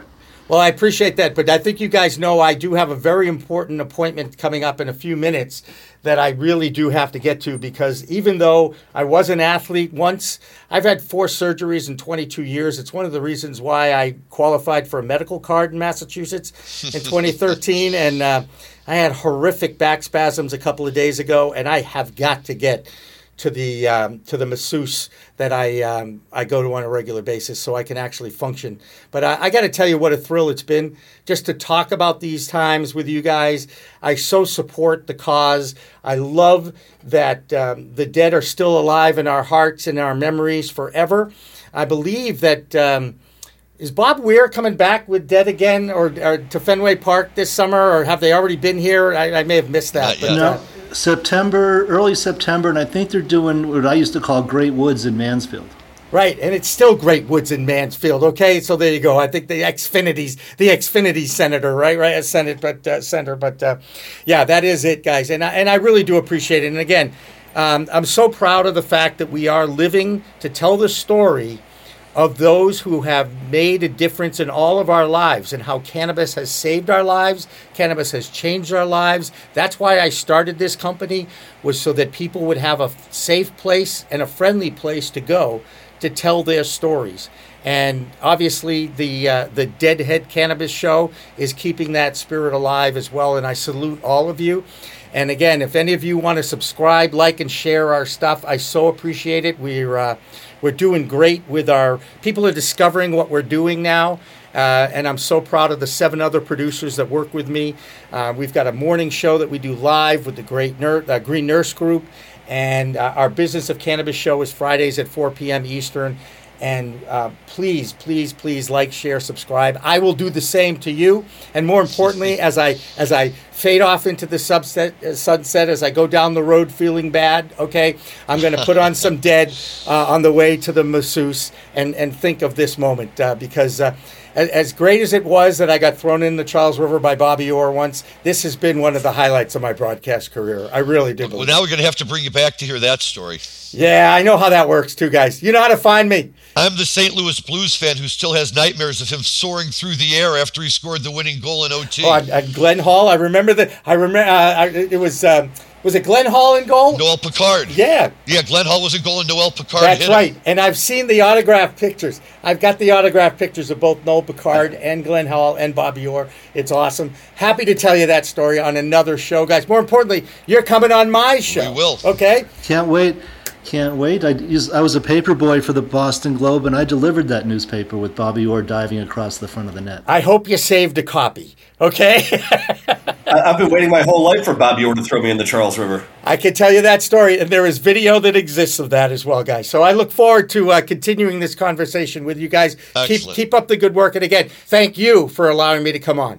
Well, I appreciate that, but I think you guys know I do have a very important appointment coming up in a few minutes that I really do have to get to, because even though I was an athlete once, I've had four surgeries in twenty-two years. It's one of the reasons why I qualified for a medical card in Massachusetts in twenty thirteen, and uh, I had horrific back spasms a couple of days ago, and I have got to get to the um, to the masseuse that I um, I go to on a regular basis so I can actually function. But I, I got to tell you what a thrill it's been just to talk about these times with you guys. I so support the cause. I love that um, the dead are still alive in our hearts and our memories forever. I believe that um, is Bob Weir coming back with Dead again, or, or to Fenway Park this summer, or have they already been here? I, I may have missed that. Not But, yet. uh, No, September, early September, and I think they're doing what I used to call Great Woods in Mansfield. Right, and it's still Great Woods in Mansfield. Okay, so there you go. I think the Xfinity's the Xfinity Senator, right, right, Senate, but uh, Center, but uh, yeah, that is it, guys, and I, and I really do appreciate it. And again, um, I'm so proud of the fact that we are living to tell the story of those who have made a difference in all of our lives, and how cannabis has saved our lives, cannabis has changed our lives. That's why I started this company, was so that people would have a safe place and a friendly place to go to tell their stories. And obviously the uh, the Deadhead Cannabis Show is keeping that spirit alive as well, and I salute all of you. And again, if any of you want to subscribe, like, and share our stuff, I so appreciate it. We're uh, we're doing great with our people are discovering what we're doing now. Uh, and I'm so proud of the seven other producers that work with me. Uh, we've got a morning show that we do live with the great Ner- uh, Green Nurse Group. And uh, our Business of Cannabis show is Fridays at four p.m. Eastern. And uh, please, please, please like, share, subscribe. I will do the same to you. And more importantly, as I as I fade off into the subset, uh, sunset, as I go down the road feeling bad, okay, I'm going to put on some Dead uh, on the way to the masseuse and, and think of this moment uh, because uh, as, as great as it was that I got thrown in the Charles River by Bobby Orr once, this has been one of the highlights of my broadcast career. I really do believe. Well, now we're going to have to bring you back to hear that story. Yeah, I know how that works too, guys. You know how to find me. I'm the Saint Louis Blues fan who still has nightmares of him soaring through the air after he scored the winning goal in O T. Oh, at, at Glenn Hall, I remember that. I remember uh, I, it was um, was it Glenn Hall in goal? Noel Picard. Yeah, Yeah, Glenn Hall was in goal and Noel Picard that's hit him. right. And I've seen the autograph pictures. I've got the autograph pictures of both Noel Picard and Glenn Hall and Bobby Orr. It's awesome. Happy to tell you that story on another show, guys. More importantly, you're coming on my show. We will. Okay. Can't wait. Can't wait. I, used, I was a paper boy for the Boston Globe, and I delivered that newspaper with Bobby Orr diving across the front of the net. I hope you saved a copy. Okay. I, I've been waiting my whole life for Bobby Orr to throw me in the Charles River. I can tell you that story, and there is video that exists of that as well, guys. So I look forward to uh, continuing this conversation with you guys. Keep Excellent. keep up the good work, and again, thank you for allowing me to come on.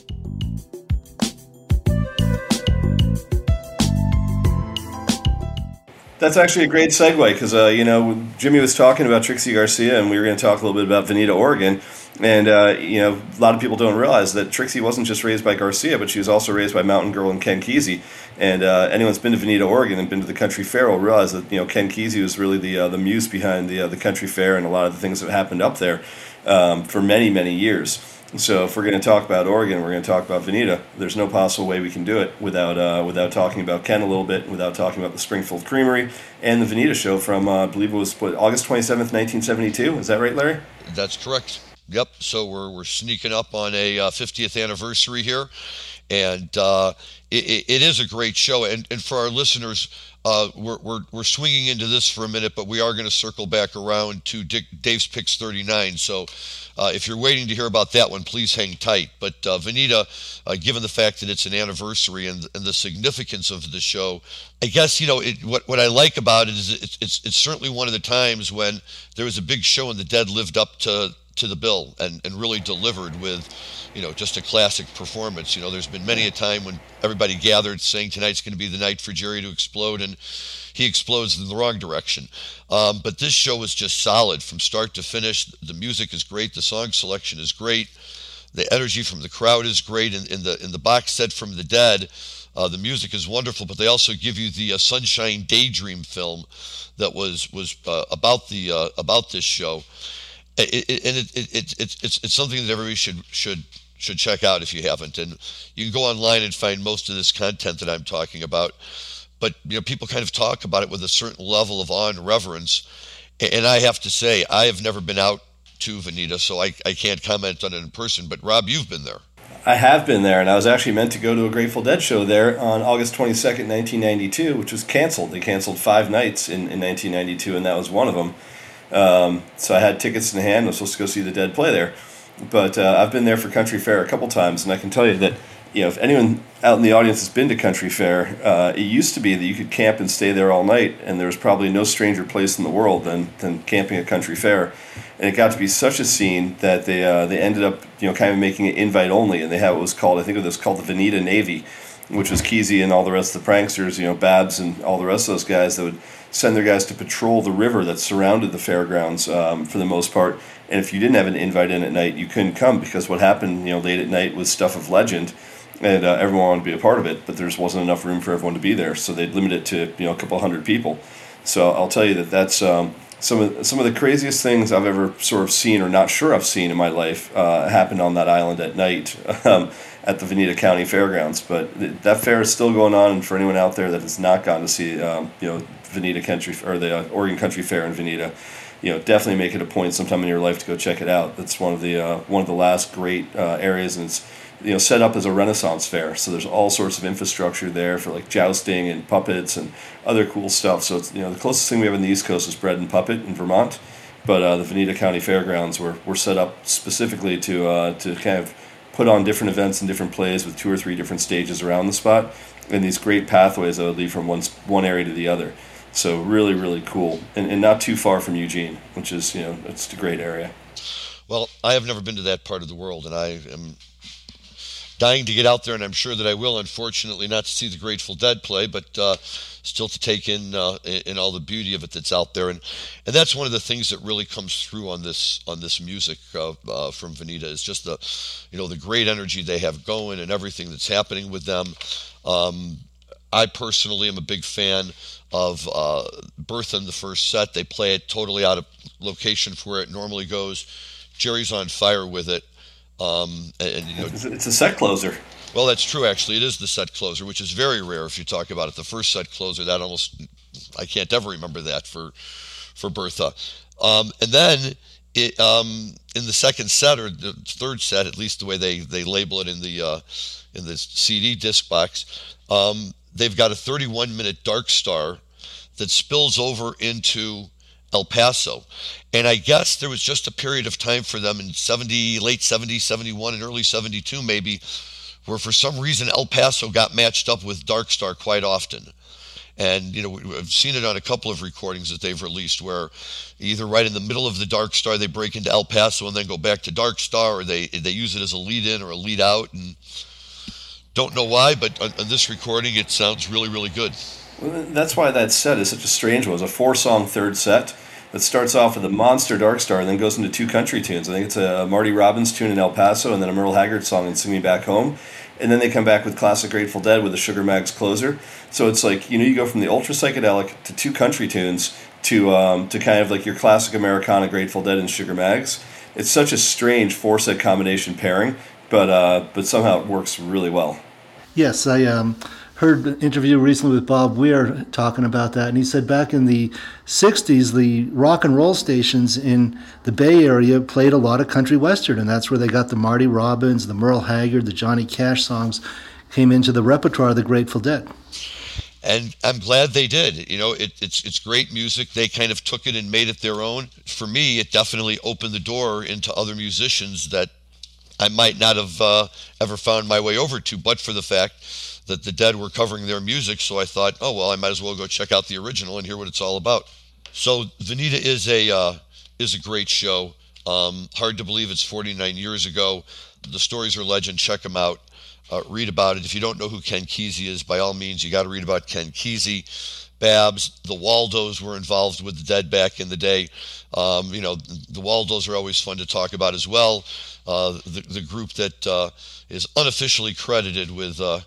That's actually a great segue because, uh, you know, Jimmy was talking about Trixie Garcia, and we were going to talk a little bit about Veneta, Oregon. And, uh, you know, a lot of people don't realize that Trixie wasn't just raised by Garcia, but she was also raised by Mountain Girl and Ken Kesey. And uh, anyone that's been to Veneta, Oregon and been to the Country Fair will realize that, you know, Ken Kesey was really the uh, the muse behind the, uh, the Country Fair and a lot of the things that happened up there um, for many, many years. So if we're going to talk about Oregon, we're going to talk about Veneta. There's no possible way we can do it without uh, without talking about Ken a little bit, without talking about the Springfield Creamery and the Veneta show from, uh, I believe it was what, August twenty-seventh, nineteen seventy-two. Is that right, Larry? That's correct. Yep. So we're we're sneaking up on a uh, fiftieth anniversary here, and uh, it, it is a great show. And and for our listeners, uh, we're we're we're swinging into this for a minute, but we are going to circle back around to Dick, Dave's Picks thirty-nine. So. Uh, if you're waiting to hear about that one, please hang tight. But uh, Veneta, uh, given the fact that it's an anniversary and, and the significance of the show, I guess, you know, it, what, what I like about it is it's, it's it's certainly one of the times when there was a big show and the Dead lived up to, to the bill and, and really delivered with, you know, just a classic performance. You know, there's been many a time when everybody gathered saying tonight's going to be the night for Jerry to explode, and he explodes in the wrong direction. Um, but this show is just solid from start to finish. The music is great. The song selection is great. The energy from the crowd is great. In, in the in the box set from the Dead, uh, the music is wonderful. But they also give you the uh, Sunshine Daydream film that was was uh, about the uh, about this show. it, it, and it, it, it, it's it's it's something that everybody should should should check out if you haven't. And you can go online and find most of this content that I'm talking about. But you know, people kind of talk about it with a certain level of awe and reverence. And I have to say, I have never been out to Veneta, so I, I can't comment on it in person. But Rob, you've been there. I have been there, and I was actually meant to go to a Grateful Dead show there on August twenty-second, nineteen ninety-two, which was canceled. They canceled five nights in, in nineteen ninety-two, and that was one of them. Um, so I had tickets in hand. I was supposed to go see the Dead play there. But uh, I've been there for Country Fair a couple times, and I can tell you that, you know, if anyone out in the audience has been to Country Fair, uh, it used to be that you could camp and stay there all night, and there was probably no stranger place in the world than, than camping at Country Fair. And it got to be such a scene that they uh, they ended up, you know, kind of making it invite only, and they had what was called, I think it was called the Veneta Navy, which was Kesey and all the rest of the pranksters, you know, Babs and all the rest of those guys that would send their guys to patrol the river that surrounded the fairgrounds um, for the most part. And if you didn't have an invite in at night, you couldn't come, because what happened, you know, late at night was stuff of legend, and uh, everyone wanted to be a part of it, but there just wasn't enough room for everyone to be there, so they'd limit it to, you know, a couple hundred people. So I'll tell you that that's um, some of some of the craziest things I've ever sort of seen, or not sure I've seen in my life, uh, happened on that island at night um, at the Veneta County Fairgrounds. But th- that fair is still going on, and for anyone out there that has not gone to see, um, you know, Veneta Country or the uh, Oregon Country Fair in Veneta, you know, definitely make it a point sometime in your life to go check it out. That's one of the uh, one of the last great uh, areas, and it's, you know, set up as a Renaissance fair. So there's all sorts of infrastructure there for like jousting and puppets and other cool stuff. So it's, you know, the closest thing we have in the East Coast is Bread and Puppet in Vermont, but uh, the Veneta County Fairgrounds were were set up specifically to uh, to kind of put on different events and different plays with two or three different stages around the spot, and these great pathways that would lead from one one area to the other. So really, really cool, and, and not too far from Eugene, which is, you know, it's a great area. Well, I have never been to that part of the world, and I am dying to get out there, and I'm sure that I will. Unfortunately, not to see the Grateful Dead play, but uh, still to take in uh, in all the beauty of it that's out there, and and that's one of the things that really comes through on this on this music uh, uh, from Veneta, is just the, you know, the great energy they have going and everything that's happening with them. Um, I personally am a big fan of uh, Bertha in the first set. They play it totally out of location for where it normally goes. Jerry's on fire with it. Um, and, you know, it's a set closer. Well, that's true, actually. It is the set closer, which is very rare if you talk about it. The first set closer, that almost, I can't ever remember that for for Bertha. Um, and then it, um, in the second set, or the third set, at least the way they, they label it in the uh, in the C D disc box, um, they've got a thirty-one minute Dark Star that spills over into El Paso. And I guess there was just a period of time for them in seventy, late seventies, seventy-one, and early seventy-two maybe, where for some reason El Paso got matched up with Dark Star quite often. And, you know, I've seen it on a couple of recordings that they've released, where either right in the middle of the Dark Star they break into El Paso and then go back to Dark Star, or they they use it as a lead-in or a lead-out. And don't know why, but on, on this recording it sounds really, really good. Well, that's why that set is such a strange one. It's a four-song third set that starts off with a monster Dark Star and then goes into two country tunes. I think it's a Marty Robbins tune in El Paso, and then a Merle Haggard song in Sing Me Back Home. And then they come back with classic Grateful Dead with the Sugar Mags closer. So it's like, you know, you go from the ultra psychedelic to two country tunes to um, to kind of like your classic Americana Grateful Dead and Sugar Mags. It's such a strange four-set combination pairing, but uh, but somehow it works really well. Yes, I um, heard an interview recently with Bob Weir talking about that, and he said back in the sixties, the rock and roll stations in the Bay Area played a lot of country western, and that's where they got the Marty Robbins, the Merle Haggard, the Johnny Cash songs came into the repertoire of the Grateful Dead. And I'm glad they did. You know, it, it's it's great music. They kind of took it and made it their own. For me, it definitely opened the door into other musicians that I might not have uh, ever found my way over to, but for the fact that the Dead were covering their music. So I thought, oh, well, I might as well go check out the original and hear what it's all about. So Veneta is a uh, is a great show. Um, hard to believe it's forty-nine years ago. The stories are legend. Check them out. Uh, read about it. If you don't know who Ken Kesey is, by all means, you got to read about Ken Kesey. Babs, the Waldos were involved with the Dead back in the day. Um, you know, the Waldos are always fun to talk about as well. Uh, the, the group that uh, is unofficially credited with uh,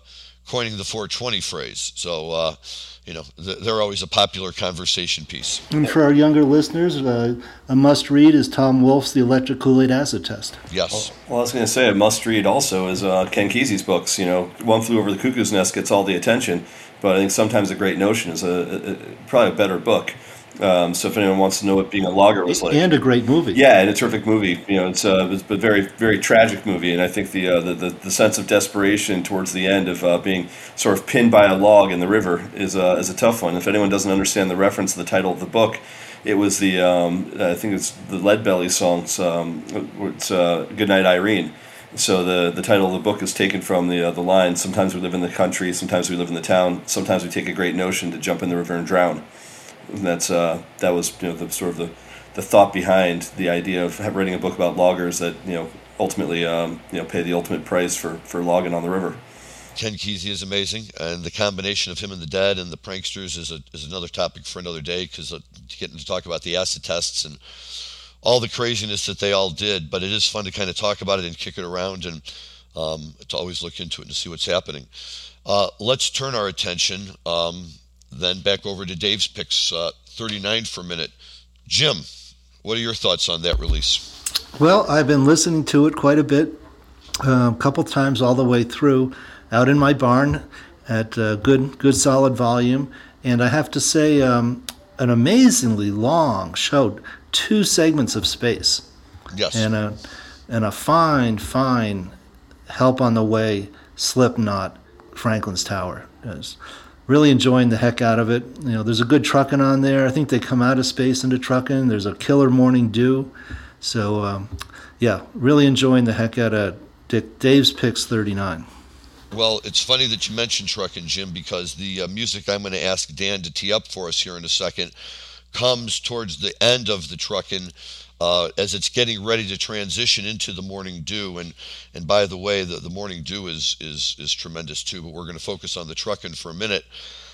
coining the four twenty phrase. So, uh, you know, they're always a popular conversation piece. And for our younger listeners, uh, a must-read is Tom Wolfe's The Electric Kool-Aid Acid Test. Yes. Well, I was going to say a must-read also is uh, Ken Kesey's books. You know, One Flew Over the Cuckoo's Nest gets all the attention, but I think Sometimes a Great Notion is a, a, a probably a better book. Um, so if anyone wants to know what being a logger was like, and a great movie, yeah, and a terrific movie. You know, it's a, it's a very, very tragic movie, and I think the uh, the, the the sense of desperation towards the end of uh, being sort of pinned by a log in the river is uh, is a tough one. If anyone doesn't understand the reference to the title of the book, it was the um, I think it's the Leadbelly songs. Um, it's uh, "Goodnight, Irene." So the the title of the book is taken from the uh, the line. Sometimes we live in the country, sometimes we live in the town. Sometimes we take a great notion to jump in the river and drown. And that's uh, that was you know the sort of the, the thought behind the idea of writing a book about loggers that you know ultimately um, you know pay the ultimate price for, for logging on the river. Ken Kesey is amazing, and the combination of him and the Dead and the Pranksters is a, is another topic for another day, because uh, getting to talk about the acid tests and all the craziness that they all did. But it is fun to kind of talk about it and kick it around, and um, to always look into it and see what's happening. Uh, let's turn our attention. Um, Then back over to Dave's picks, uh, thirty-nine for a minute. Jim, what are your thoughts on that release? Well, I've been listening to it quite a bit, uh, a couple times all the way through, out in my barn at uh, good, good solid volume. And I have to say, um, an amazingly long show, two segments of space. Yes. And a, and a fine, fine Help on the Way, Slipknot, Franklin's Tower. Yes. Really enjoying the heck out of it. You know, there's a good trucking on there. I think they come out of space into trucking. There's a killer Morning Dew. So, um, yeah, really enjoying the heck out of Dick. Dave's Picks thirty-nine. Well, it's funny that you mentioned trucking, Jim, because the uh, music I'm going to ask Dan to tee up for us here in a second comes towards the end of the trucking, uh, as it's getting ready to transition into the Morning Dew. And and by the way, the, the Morning Dew is, is is tremendous too, but we're going to focus on the trucking for a minute.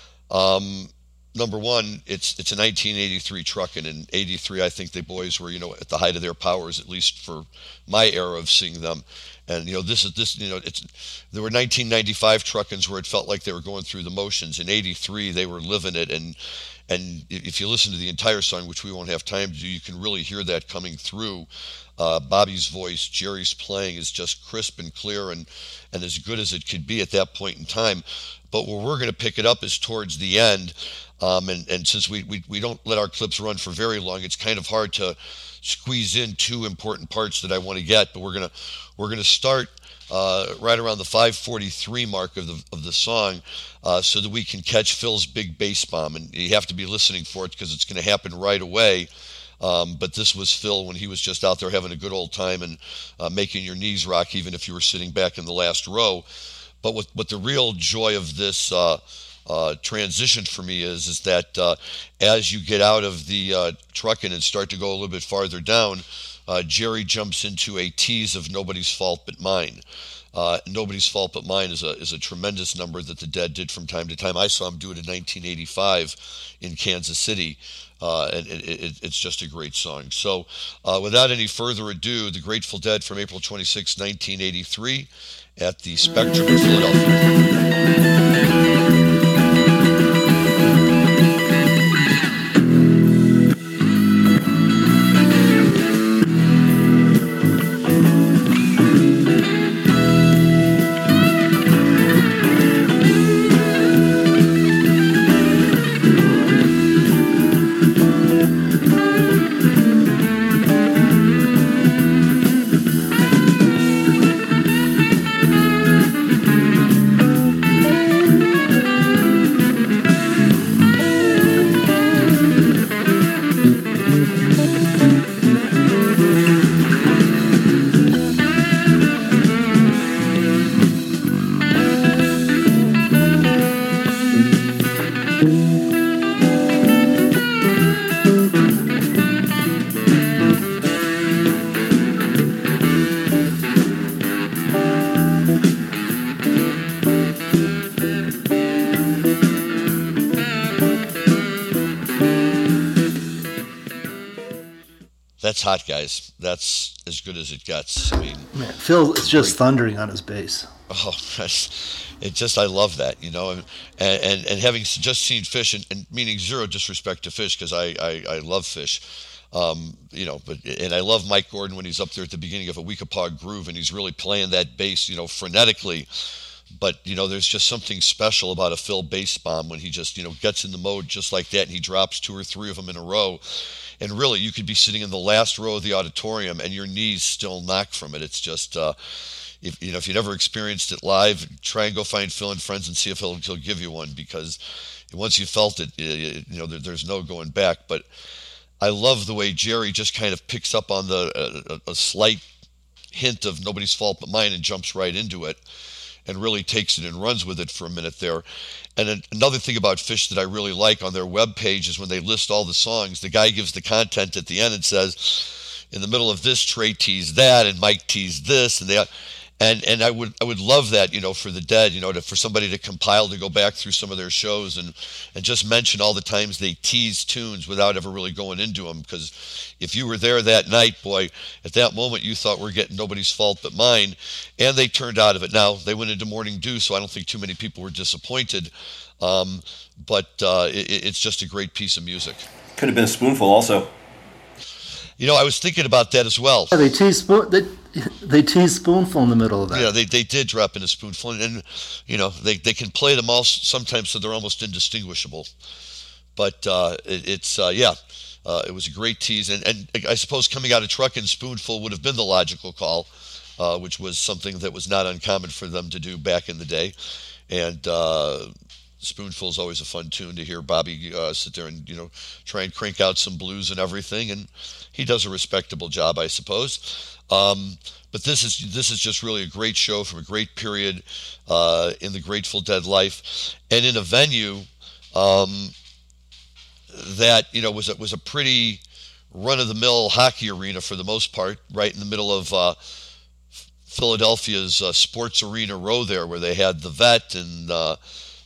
Um, number one, it's it's a nineteen eighty-three trucking. In eighty-three, I think the boys were, you know, at the height of their powers, at least for my era of seeing them. And, you know, this is this, you know, it's there were nineteen ninety-five truckings where it felt like they were going through the motions. In eighty-three, they were living it. And And if you listen to the entire song, which we won't have time to do, you can really hear that coming through. Uh, Bobby's voice, Jerry's playing is just crisp and clear and, and as good as it could be at that point in time. But where we're going to pick it up is towards the end. Um, and, and since we, we, we don't let our clips run for very long, it's kind of hard to squeeze in two important parts that I want to get. But we're going to we're going to start Uh, right around the five forty-three mark of the of the song, uh, so that we can catch Phil's big bass bomb. And you have to be listening for it because it's going to happen right away. Um, but this was Phil when he was just out there having a good old time and uh, making your knees rock, even if you were sitting back in the last row. But what, what the real joy of this uh, uh, transition for me is, is that uh, as you get out of the uh, trucking and start to go a little bit farther down, Uh, Jerry jumps into a tease of Nobody's Fault But Mine. Uh, Nobody's Fault But Mine is a is a tremendous number that the Dead did from time to time. I saw him do it in nineteen eighty-five in Kansas City, uh, and it, it, it's just a great song. So uh, without any further ado, the Grateful Dead from April twenty-sixth, nineteen eighty-three at the Spectrum in Philadelphia. That's hot, guys. That's as good as it gets. I mean, Man, Phil is just thundering on his bass. Oh, it just, I love that, you know, and and, and having just seen Fish, and, and meaning zero disrespect to Fish, because I, I, I love Fish, um, you know, but and I love Mike Gordon when he's up there at the beginning of a Weekapaug Groove, and he's really playing that bass, you know, frenetically. But, you know, there's just something special about a Phil bass bomb when he just, you know, gets in the mode just like that, and he drops two or three of them in a row. And really, you could be sitting in the last row of the auditorium, and your knees still knock from it. It's just, uh, if you know, if you never experienced it live, try and go find Phil and Friends and see if he'll he'll give you one, because once you felt it, it you know, there, there's no going back. But I love the way Jerry just kind of picks up on the a, a slight hint of Nobody's Fault But Mine and jumps right into it, and really takes it and runs with it for a minute there. And another thing about Fish that I really like on their webpage is when they list all the songs, the guy gives the content at the end and says, in the middle of this, Trey teased that, and Mike teased this, and they, and and I would I would love that, you know, for the Dead, you know, to, for somebody to compile, to go back through some of their shows and and just mention all the times they tease tunes without ever really going into them. Because if you were there that night, boy, at that moment you thought we're getting Nobody's Fault But Mine, and they turned out of it. Now they went into Morning Dew, so I don't think too many people were disappointed. Um, but uh, it, it's just a great piece of music. Could have been a spoonful also. You know, I was thinking about that as well. Yeah, they tease spoon. They, they tease spoonful in the middle of that. Yeah, they they did drop in a spoonful, and, and you know they, they can play them all sometimes so they're almost indistinguishable. But uh, it, it's uh, yeah, uh, it was a great tease, and, and I suppose coming out of Truck and Spoonful would have been the logical call, uh, which was something that was not uncommon for them to do back in the day, and. Uh, Spoonful is always a fun tune to hear Bobby uh, sit there and, you know, try and crank out some blues and everything, and he does a respectable job, I suppose. Um, but this is this is just really a great show from a great period uh, in the Grateful Dead life, and in a venue um, that, you know, was a, was a pretty run-of-the-mill hockey arena for the most part, right in the middle of uh, Philadelphia's uh, sports arena row there, where they had the Vet and uh,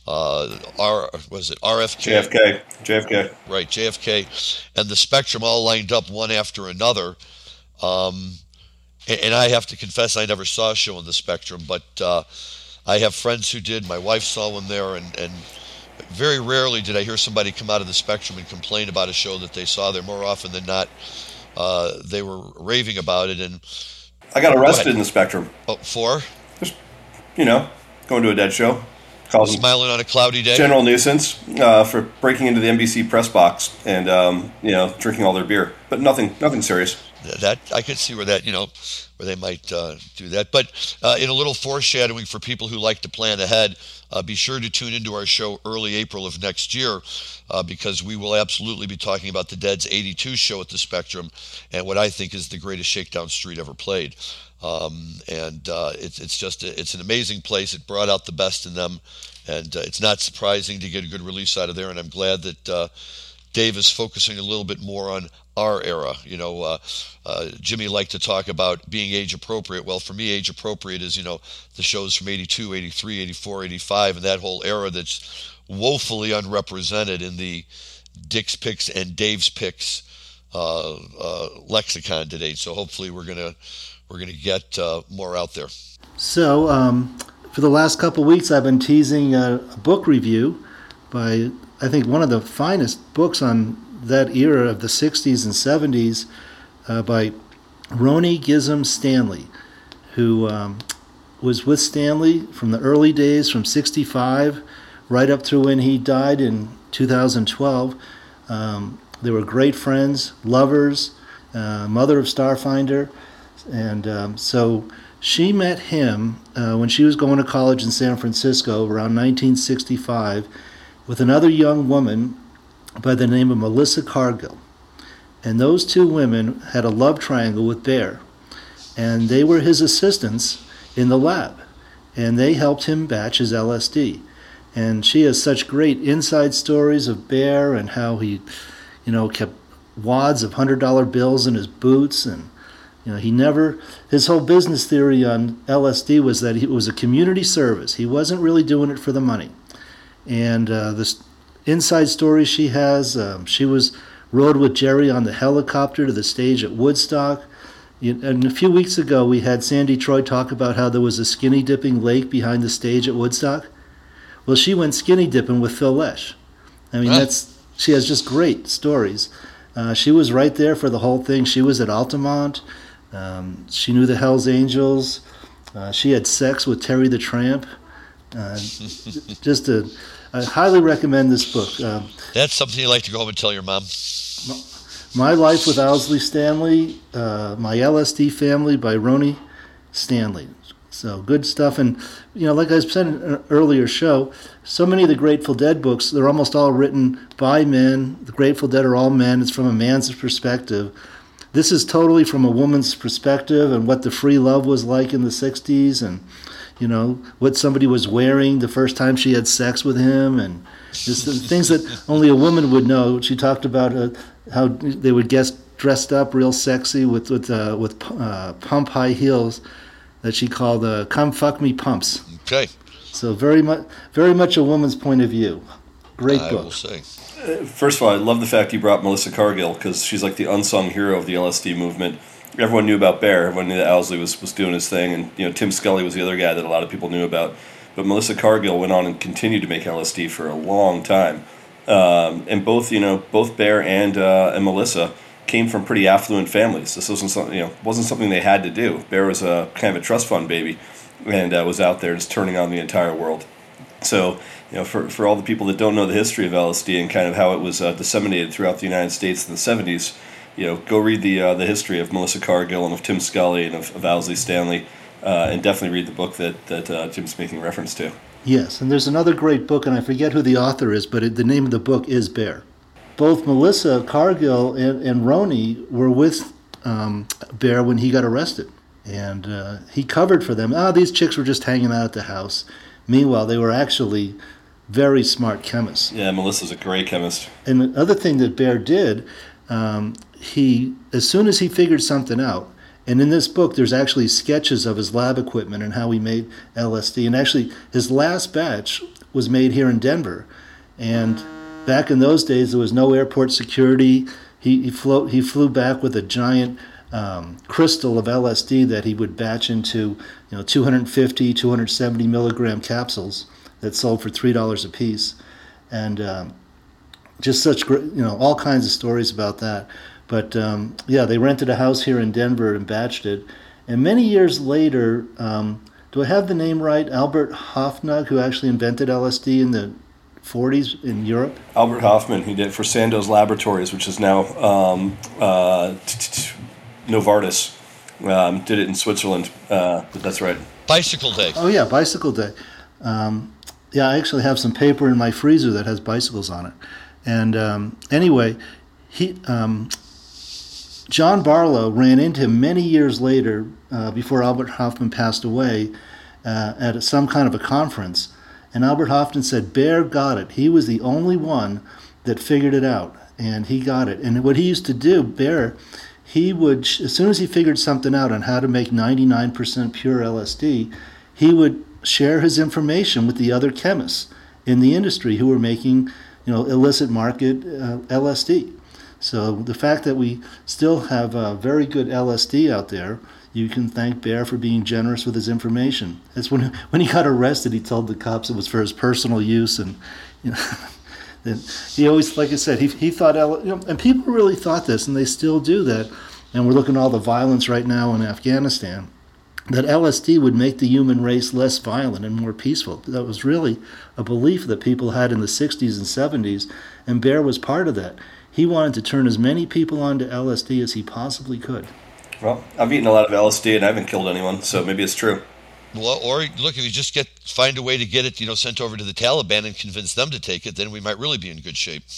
Uh, R was it R F K? J F K, J F K, right? J F K, and the Spectrum all lined up one after another. Um, and, and I have to confess, I never saw a show in the Spectrum, but uh, I have friends who did. My wife saw one there, and, and very rarely did I hear somebody come out of the Spectrum and complain about a show that they saw there. More often than not, uh, they were raving about it. And I got arrested in the Spectrum. Oh, for? Just, you know, going to a Dead show. Smiling on a cloudy day. General nuisance uh, for breaking into the N B C press box and um, you know, drinking all their beer, but nothing, nothing serious. That I could see where that, you know, where they might uh, do that. But uh, in a little foreshadowing for people who like to plan ahead, uh, be sure to tune into our show early April of next year, uh, because we will absolutely be talking about the Dead's eighty-two show at the Spectrum, and what I think is the greatest Shakedown Street ever played. Um, and uh, it's it's just a, it's an amazing place. It brought out the best in them, and uh, it's not surprising to get a good release out of there. And I'm glad that uh, Dave is focusing a little bit more on our era. You know, uh, uh, Jimmy liked to talk about being age appropriate. Well, for me, age appropriate is, you know, the shows from eighty-two, eighty-three, eighty-four, eighty-five, and that whole era that's woefully unrepresented in the Dick's Picks and Dave's Picks uh, uh, lexicon today. So hopefully we're gonna we're gonna get uh, more out there. So um, for the last couple of weeks, I've been teasing a, a book review by, I think, one of the finest books on that era of the sixties and seventies uh, by Roni Gizem Stanley, who um, was with Stanley from the early days, from sixty-five right up through when he died in two thousand twelve. Um, they were great friends, lovers, uh, mother of Starfinder. And um, so she met him uh, when she was going to college in San Francisco around nineteen sixty-five with another young woman by the name of Melissa Cargill. And those two women had a love triangle with Bear. And they were his assistants in the lab. And they helped him batch his L S D. And she has such great inside stories of Bear and how he, you know, kept wads of one hundred dollar bills in his boots. And, you know, he never, his whole business theory on L S D was that it was a community service. He wasn't really doing it for the money. And uh, this inside story she has, um, she was rode with Jerry on the helicopter to the stage at Woodstock. You, and a few weeks ago, we had Sandy Troy talk about how there was a skinny dipping lake behind the stage at Woodstock. Well, she went skinny dipping with Phil Lesh. I mean, Huh? that's she has just great stories. Uh, she was right there for the whole thing. She was at Altamont. Um, she knew the Hells Angels. Uh, she had sex with Terry the Tramp. Uh, just a, I highly recommend this book. Um, That's something you like to go home and tell your mom. My Life with Owsley Stanley, uh, My L S D Family by Roni Stanley. So good stuff. And, you know, like I said in an earlier show, so many of the Grateful Dead books, they're almost all written by men. The Grateful Dead are all men. It's from a man's perspective. This is totally from a woman's perspective and what the free love was like in the sixties and, you know, what somebody was wearing the first time she had sex with him and just the things that only a woman would know. She talked about uh, how they would get dressed up real sexy with with uh, with uh, pump high heels that she called uh, "come fuck me pumps." Okay. So very much, very much a woman's point of view. Great I book. will say. First of all, I love the fact you brought Melissa Cargill because she's like the unsung hero of the L S D movement. Everyone knew about Bear. Everyone knew that Owsley was, was doing his thing, and you know Tim Scully was the other guy that a lot of people knew about. But Melissa Cargill went on and continued to make L S D for a long time. Um, and both, you know, both Bear and uh, and Melissa came from pretty affluent families. This wasn't something, you know, wasn't something they had to do. Bear was a kind of a trust fund baby, and uh, was out there just turning on the entire world. So, you know, for for all the people that don't know the history of L S D and kind of how it was uh, disseminated throughout the United States in the seventies, you know, go read the uh, the history of Melissa Cargill and of Tim Scully and of, of Owsley Stanley, uh, and definitely read the book that that uh, Jim's making reference to. Yes, and there's another great book, and I forget who the author is, but it, the name of the book is Bear. Both Melissa Cargill and, and Roni were with um, Bear when he got arrested, and uh, he covered for them. Ah, these chicks were just hanging out at the house. Meanwhile, they were actually very smart chemists. Yeah, Melissa's a great chemist. And the other thing that Bear did, um, he as soon as he figured something out, and in this book there's actually sketches of his lab equipment and how he made L S D. And actually his last batch was made here in Denver. And back in those days there was no airport security. He he, float, he flew back with a giant um, crystal of L S D that he would batch into, you know, two hundred fifty, two hundred seventy milligram capsules that sold for three dollars a piece. And um, just such great, you know, all kinds of stories about that. But um, yeah, they rented a house here in Denver and batched it. And many years later, um, do I have the name right? Albert Hofnagg, who actually invented L S D in the forties in Europe. Albert Hoffman, he did for Sandoz Laboratories, which is now um, uh, Novartis. Um, did it in Switzerland, uh, but that's right. Bicycle Day. Oh yeah, Bicycle Day. Um, yeah, I actually have some paper in my freezer that has bicycles on it. And um, anyway, he. Um, John Barlow ran into him many years later, uh, before Albert Hoffman passed away, uh, at some kind of a conference. And Albert Hoffman said, Bear got it. He was the only one that figured it out, and he got it. And what he used to do, Bear, he would, as soon as he figured something out on how to make ninety-nine percent pure L S D, he would share his information with the other chemists in the industry who were making, you know, illicit market uh, L S D. So the fact that we still have uh, very good L S D out there, you can thank Bear for being generous with his information. It's when when he got arrested, he told the cops it was for his personal use, and you know, that he always, like I said, he he thought, you know, and people really thought this, and they still do that. And we're looking at all the violence right now in Afghanistan, that L S D would make the human race less violent and more peaceful. That was really a belief that people had in the sixties and seventies, and Bear was part of that. He wanted to turn as many people onto L S D as he possibly could. Well, I've eaten a lot of L S D and I haven't killed anyone, so maybe it's true. Well, or look, if you just get find a way to get it, you know, sent over to the Taliban and convince them to take it, then we might really be in good shape.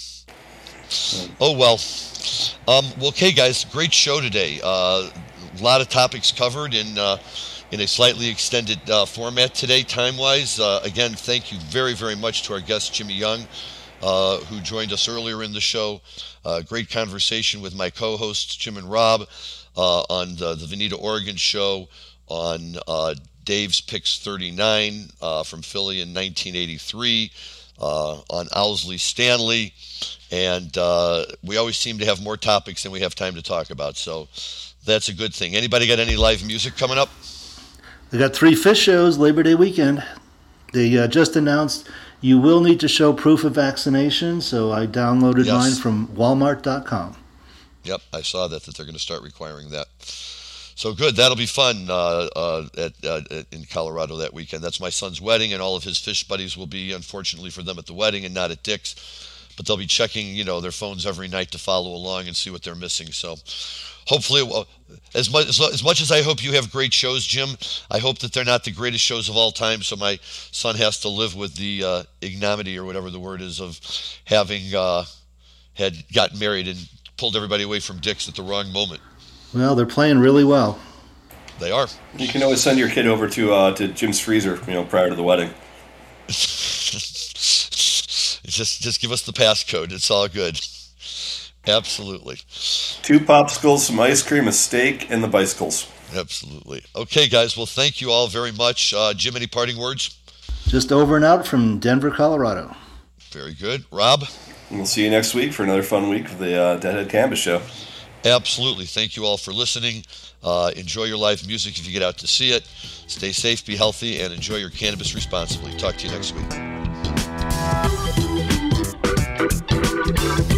Mm. Oh well. Um, well, okay, guys, great show today. Uh, a lot of topics covered in uh, in a slightly extended uh, format today, time-wise. Uh, again, thank you very, very much to our guest Jimmy Young, uh, who joined us earlier in the show. Uh, great conversation with my co-hosts Jim and Rob uh, on the, the Veneta Oregon show, on uh, Dave's Picks thirty-nine uh, from Philly in nineteen eighty-three, uh, on Owsley Stanley, and uh, we always seem to have more topics than we have time to talk about. So that's a good thing. Anybody got any live music coming up? They got three Phish shows Labor Day weekend. They uh, just announced you will need to show proof of vaccination, so I downloaded Yes. mine from walmart dot com. Yep, I saw that, that they're going to start requiring that. So good, that'll be fun uh, uh, at, uh, in Colorado that weekend. That's my son's wedding, and all of his Phish buddies will be, unfortunately for them, at the wedding and not at Dick's. But they'll be checking, you know, their phones every night to follow along and see what they're missing. So hopefully, uh, as much as, as much as I hope you have great shows, Jim, I hope that they're not the greatest shows of all time. So my son has to live with the uh, ignominy, or whatever the word is, of having uh, had gotten married and pulled everybody away from Dick's at the wrong moment. Well, they're playing really well. They are. You can always send your kid over to uh, to Jim's freezer, you know, prior to the wedding. just just give us the passcode. It's all good. Absolutely. Two popsicles, some ice cream, a steak, and the bicycles. Absolutely. Okay, guys. Well, thank you all very much. Uh, Jim, any parting words? Just over and out from Denver, Colorado. Very good. Rob? And we'll see you next week for another fun week of the uh, Deadhead Cannabis Show. Absolutely. Thank you all for listening. Uh, enjoy your live music if you get out to see it. Stay safe, be healthy, and enjoy your cannabis responsibly. Talk to you next week.